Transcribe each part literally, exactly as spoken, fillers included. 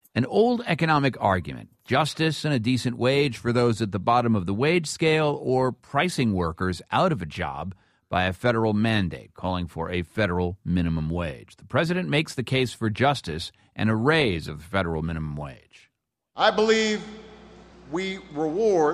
An old economic argument, justice and a decent wage for those at the bottom of the wage scale, or pricing workers out of a job by a federal mandate calling for a federal minimum wage. The president makes the case for justice and a raise of the federal minimum wage. I believe we reward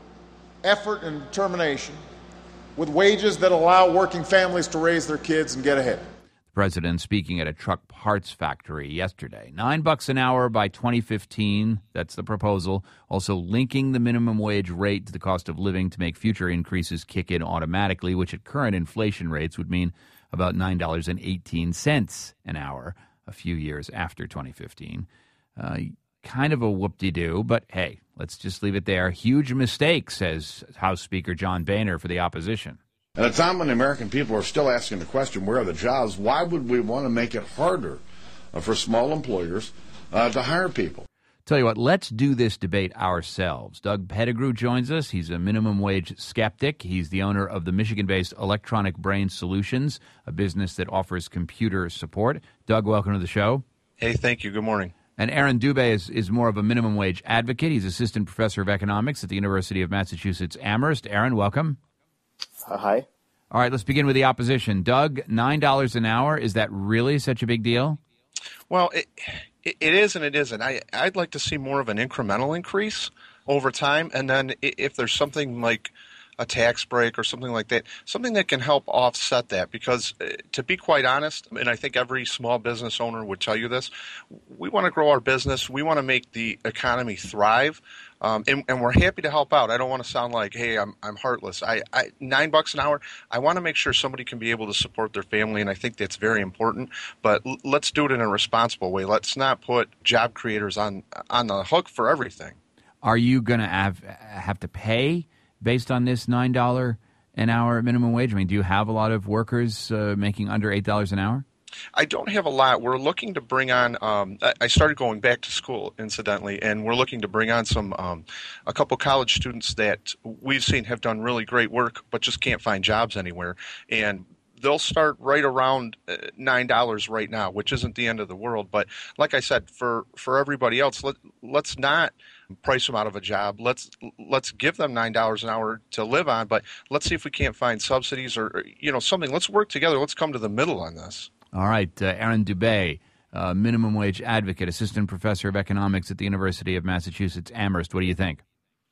effort and determination with wages that allow working families to raise their kids and get ahead. The president speaking at a truck parts factory yesterday. Nine bucks an hour by twenty fifteen. That's the proposal. Also linking the minimum wage rate to the cost of living to make future increases kick in automatically, which at current inflation rates would mean about nine dollars and eighteen cents an hour a few years after twenty fifteen. Uh, kind of a whoop-de-doo, but hey, let's just leave it there. Huge mistake, says House Speaker John Boehner for the opposition. At a time when the American people are still asking the question, where are the jobs, why would we want to make it harder uh, for small employers uh, to hire people? Tell you what, let's do this debate ourselves. Doug Pettigrew joins us. He's a minimum wage skeptic. He's the owner of the Michigan-based Electronic Brain Solutions, a business that offers computer support. Doug, welcome to the show. Hey, thank you. Good morning. And Aaron Dubé is, is more of a minimum wage advocate. He's assistant professor of economics at the University of Massachusetts Amherst. Aaron, welcome. Uh, hi. All right, let's begin with the opposition. Doug, nine dollars an hour, is that really such a big deal? Well, it, it, it is and it isn't. I, I'd like to see more of an incremental increase over time, and then if there's something like a tax break or something like that, something that can help offset that. Because uh, to be quite honest, and I think every small business owner would tell you this, we want to grow our business. We want to make the economy thrive. Um, and, and we're happy to help out. I don't want to sound like, hey, I'm I'm heartless. I, I nine bucks an hour. I want to make sure somebody can be able to support their family, and I think that's very important. But l- let's do it in a responsible way. Let's not put job creators on on the hook for everything. Are you going to have have to pay based on this nine dollars an hour minimum wage? I mean, do you have a lot of workers uh, making under eight dollars an hour? I don't have a lot. We're looking to bring on, um, I started going back to school, incidentally, and we're looking to bring on some, um, a couple college students that we've seen have done really great work, but just can't find jobs anywhere. And they'll start right around nine dollars right now, which isn't the end of the world. But like I said, for, for everybody else, let, let's not price them out of a job. Let's let's give them nine dollars an hour to live on, but let's see if we can't find subsidies or, you know, something. Let's work together. Let's come to the middle on this. All right, uh, Aaron Dubé, uh, minimum wage advocate, assistant professor of economics at the University of Massachusetts Amherst. What do you think?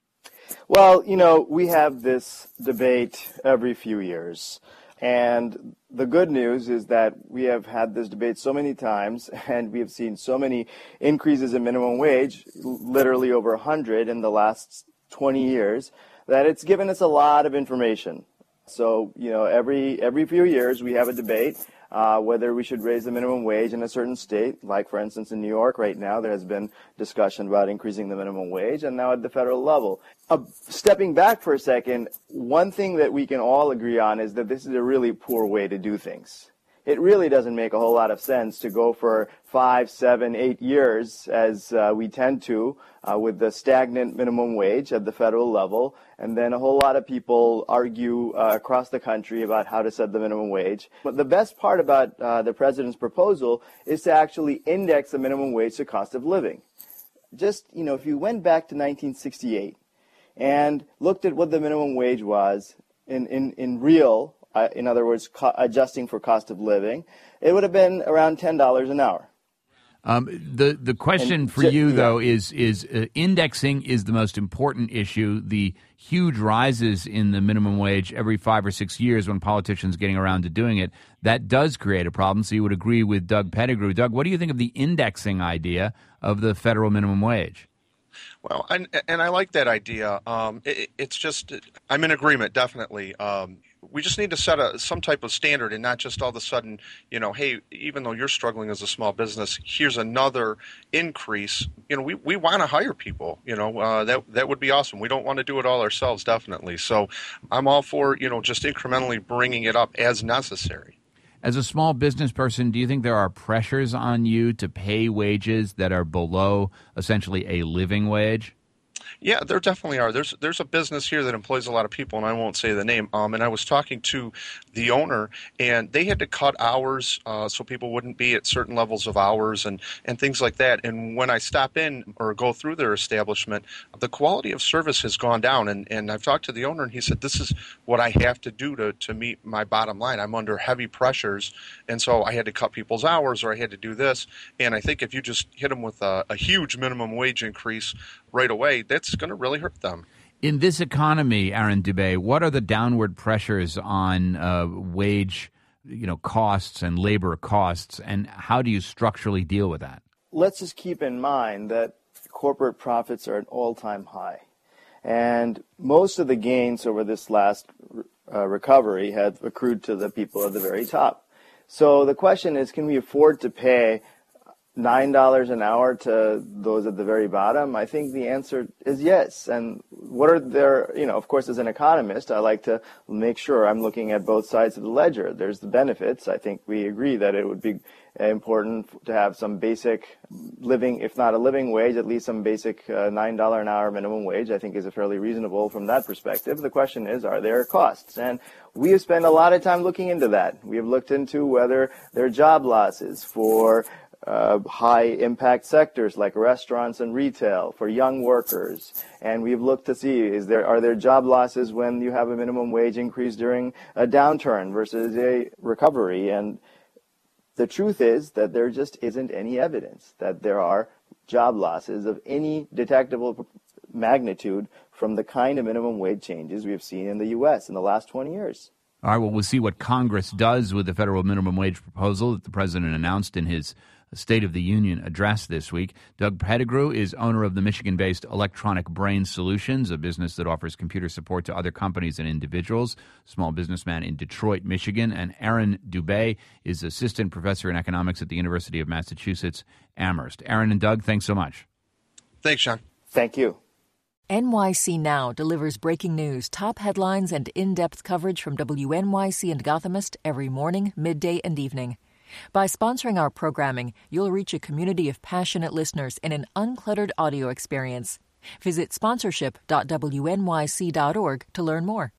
Well, you know, we have this debate every few years. And the good news is that we have had this debate so many times, and we have seen so many increases in minimum wage, literally over one hundred in the last twenty years, that it's given us a lot of information. So, you know, every every few years we have a debate uh, whether we should raise the minimum wage in a certain state. Like, for instance, in New York right now, there has been discussion about increasing the minimum wage, and now at the federal level. Uh, stepping back for a second, one thing that we can all agree on is that this is a really poor way to do things. It really doesn't make a whole lot of sense to go for five, seven, eight years, as uh, we tend to, uh, with the stagnant minimum wage at the federal level, and then a whole lot of people argue uh, across the country about how to set the minimum wage. But the best part about uh, the president's proposal is to actually index the minimum wage to cost of living. Just, you know, if you went back to nineteen sixty-eight and looked at what the minimum wage was in, in, in real, Uh, in other words, co- adjusting for cost of living, it would have been around ten dollars an hour. Um, the the question And for ju- you, yeah. though, is is uh, indexing is the most important issue. The huge rises in the minimum wage every five or six years when politicians are getting around to doing it, that does create a problem. So you would agree with Doug Pettigrew. Doug, what do you think of the indexing idea of the federal minimum wage? Well, and, and I like that idea. Um, it, it's just, I'm in agreement, definitely. Um, we just need to set a, some type of standard and not just all of a sudden, you know, hey, even though you're struggling as a small business, here's another increase. You know, we, we want to hire people, you know, uh, that, that would be awesome. We don't want to do it all ourselves, definitely. So I'm all for, you know, just incrementally bringing it up as necessary. As a small business person, do you think there are pressures on you to pay wages that are below essentially a living wage? Yeah, there definitely are. There's there's a business here that employs a lot of people, and I won't say the name. Um, and I was talking to the owner, and they had to cut hours uh, so people wouldn't be at certain levels of hours and, and things like that. And when I stop in or go through their establishment, the quality of service has gone down. And, and I've talked to the owner, and he said, this is what I have to do to, to meet my bottom line. I'm under heavy pressures, and so I had to cut people's hours or I had to do this. And I think if you just hit them with a, a huge minimum wage increase right away, that's going to really hurt them. In this economy, Aaron Dubay, what are the downward pressures on uh, wage, you know, costs and labor costs, and how do you structurally deal with that? Let's just keep in mind that corporate profits are at an all-time high, and most of the gains over this last uh, recovery have accrued to the people at the very top. So the question is, can we afford to pay nine dollars an hour to those at the very bottom? I think the answer is yes. And what are there, you know, of course, as an economist, I like to make sure I'm looking at both sides of the ledger. There's the benefits. I think we agree that it would be important to have some basic living, if not a living wage, at least some basic uh, nine dollars an hour minimum wage, I think is fairly reasonable from that perspective. The question is, are there costs? And we have spent a lot of time looking into that. We have looked into whether there are job losses for Uh, high impact sectors like restaurants and retail for young workers, and we've looked to see is there are there job losses when you have a minimum wage increase during a downturn versus a recovery. And the truth is that there just isn't any evidence that there are job losses of any detectable magnitude from the kind of minimum wage changes we have seen in the U S in the last twenty years. All right, well, we'll see what Congress does with the federal minimum wage proposal that the president announced in his State of the Union address this week. Doug Pettigrew is owner of the Michigan-based Electronic Brain Solutions, a business that offers computer support to other companies and individuals, small businessman in Detroit, Michigan. And Aaron Dubay is assistant professor in economics at the University of Massachusetts, Amherst. Aaron and Doug, thanks so much. Thanks, Sean. Thank you. N Y C Now delivers breaking news, top headlines, and in-depth coverage from W N Y C and Gothamist every morning, midday, and evening. By sponsoring our programming, you'll reach a community of passionate listeners in an uncluttered audio experience. Visit sponsorship dot W N Y C dot org to learn more.